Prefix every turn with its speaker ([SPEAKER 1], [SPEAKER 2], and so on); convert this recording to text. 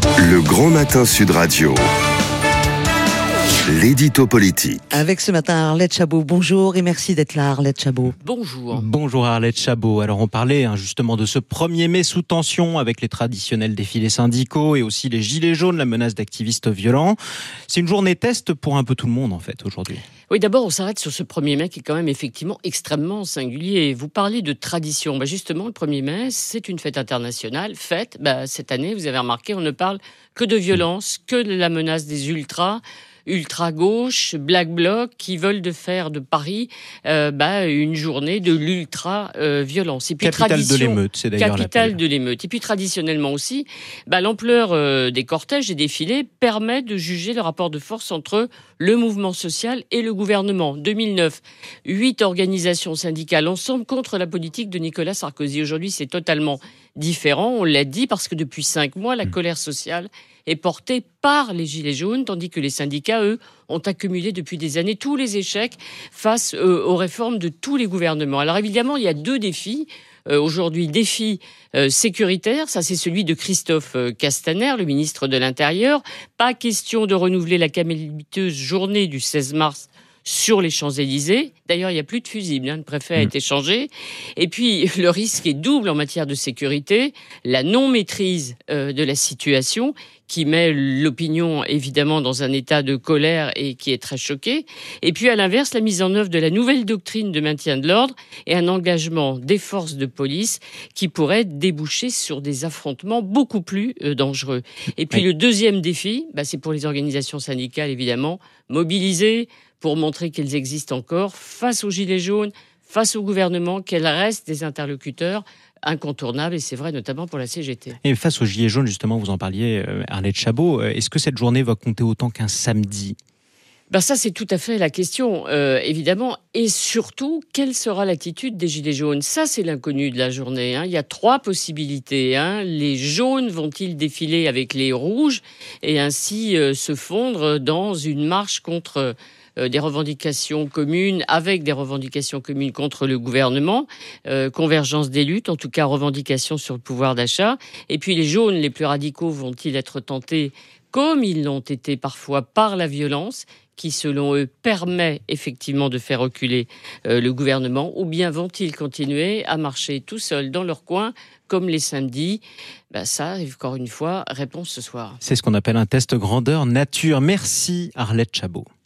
[SPEAKER 1] Le Grand Matin Sud Radio. L'édito politique.
[SPEAKER 2] Avec ce matin Arlette Chabot. Bonjour et merci d'être là, Arlette Chabot.
[SPEAKER 3] Bonjour.
[SPEAKER 4] Bonjour Arlette Chabot. Alors on parlait justement de ce 1er mai sous tension avec les traditionnels défilés syndicaux et aussi les gilets jaunes, la menace d'activistes violents. C'est une journée test pour un peu tout le monde en fait aujourd'hui.
[SPEAKER 3] Oui, d'abord on s'arrête sur ce 1er mai qui est quand même effectivement extrêmement singulier. Vous parlez de tradition. Justement, le 1er mai, c'est une fête internationale. Cette année, vous avez remarqué, on ne parle que de violence, que de la menace des ultra-gauche, Black Bloc, qui veulent de faire de Paris une journée de l'ultra-violence. Et puis
[SPEAKER 4] Capitale de l'émeute, c'est d'ailleurs
[SPEAKER 3] Capitale de l'émeute. Et puis traditionnellement aussi, l'ampleur des cortèges et défilés permet de juger le rapport de force entre le mouvement social et le gouvernement. 2009, 8 organisations syndicales ensemble contre la politique de Nicolas Sarkozy. Aujourd'hui, c'est totalement différent, on l'a dit, parce que depuis 5 mois, la colère sociale est portée par les Gilets jaunes, tandis que les syndicats, eux, ont accumulé depuis des années tous les échecs face aux réformes de tous les gouvernements. Alors évidemment, il y a 2 défis. Aujourd'hui, défi sécuritaire, ça c'est celui de Christophe Castaner, le ministre de l'Intérieur. Pas question de renouveler la calamiteuse journée du 16 mars sur les Champs-Élysées. D'ailleurs, il n'y a plus de fusibles, le préfet a été changé. Et puis, le risque est double en matière de sécurité, la non-maîtrise de la situation qui met l'opinion évidemment dans un état de colère et qui est très choquée. Et puis à l'inverse, la mise en œuvre de la nouvelle doctrine de maintien de l'ordre et un engagement des forces de police qui pourrait déboucher sur des affrontements beaucoup plus dangereux. Et puis le deuxième défi, c'est pour les organisations syndicales évidemment, mobiliser pour montrer qu'elles existent encore face aux Gilets jaunes, face au gouvernement, qu'elles restent des interlocuteurs incontournables, et c'est vrai notamment pour la CGT.
[SPEAKER 4] Et face aux Gilets jaunes, justement, vous en parliez, Arlette Chabot, est-ce que cette journée va compter autant qu'un samedi ?
[SPEAKER 3] Ça, c'est tout à fait la question, évidemment. Et surtout, quelle sera l'attitude des Gilets jaunes ? Ça, c'est l'inconnu de la journée. Il y a 3 possibilités. Les jaunes vont-ils défiler avec les rouges et ainsi se fondre dans une marche contre des revendications communes, avec des revendications communes contre le gouvernement, convergence des luttes, en tout cas revendications sur le pouvoir d'achat. Et puis les jaunes, les plus radicaux, vont-ils être tentés, comme ils l'ont été parfois, par la violence, qui selon eux permet effectivement de faire reculer le gouvernement, ou bien vont-ils continuer à marcher tout seuls dans leur coin, comme les samedis ? Ça, encore une fois, réponse ce soir.
[SPEAKER 4] C'est ce qu'on appelle un test grandeur nature. Merci Arlette Chabot.